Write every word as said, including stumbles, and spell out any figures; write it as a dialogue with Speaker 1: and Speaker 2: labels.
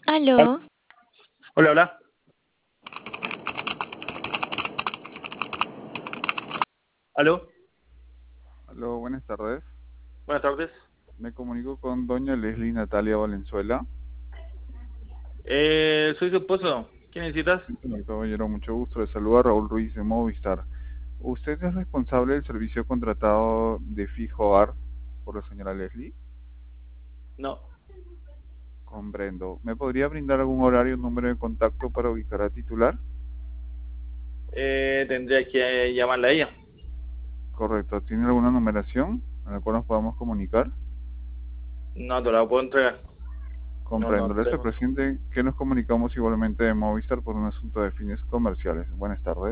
Speaker 1: Aló,
Speaker 2: Hola, hola. Aló,
Speaker 3: Aló, buenas tardes.
Speaker 2: buenas tardes.
Speaker 3: Me comunico con doña Leslie Natalia Valenzuela.
Speaker 2: Eh, soy su esposo. ¿Qué necesitas?
Speaker 3: Señor caballero, mucho gusto. Le saluda Raúl Ruiz de Movistar. ¿Usted es responsable del servicio contratado de Fijo A R por la señora Leslie?
Speaker 2: No.
Speaker 3: Comprendo. ¿Me podría brindar algún horario o número de contacto para ubicar a titular?
Speaker 2: Eh, tendría que llamarla a ella.
Speaker 3: Correcto. ¿Tiene alguna numeración a la cual nos podamos comunicar?
Speaker 2: No te la puedo entregar. No, no
Speaker 3: Comprendo. Le hace
Speaker 2: tengo.
Speaker 3: presente que nos comunicamos igualmente de Movistar por un asunto de fines comerciales. Buenas tardes.